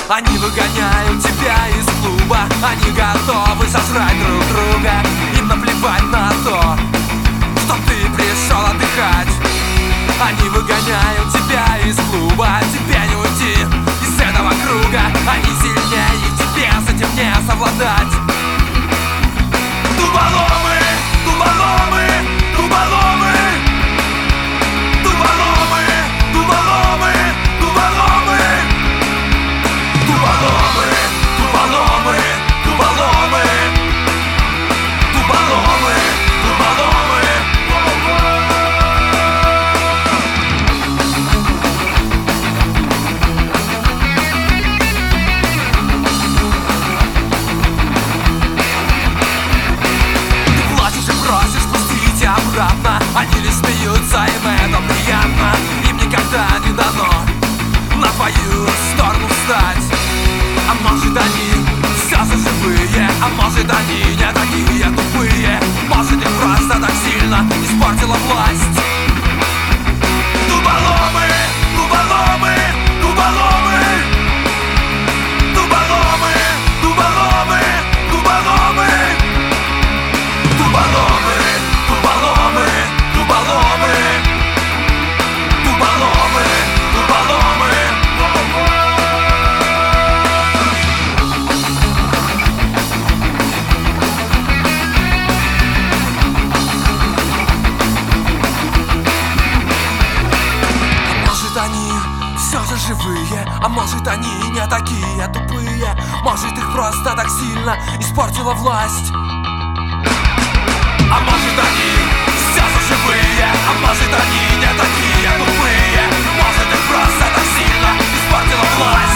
Они выгоняют тебя из клуба, они готовы сожрать друг друга. Им наплевать на то, что ты пришел отдыхать. Они выгоняют тебя из клуба, тебе не уйти из этого круга. Они сильнее, и тебе с этим не совладать. Дуболомы, дуболомы, дуболомы, дуболомы, дуболомы, дуболомы, дуболомы, дуболомы, дуболомы, дуболомы, дуболомы. Ты плачешь и просишь, спустите обратно. Они лишь смеются, им это приятно. Им никогда не дано на твою сторону встать. А может они все же живые, а может они не такие тупые. Может их просто так сильно испортила власть. Дуболомы, дуболомы, дуболомы, дуболомы, дуболомы, дуболомы, дуболомы, дуболомы, дуболомы, дуболомы, дуболомы. Может они все же живые, а может они не такие тупые. Может их просто так сильно испортила власть. А может они все же живые, а может они не такие тупые. Может их просто так сильно испортила власть.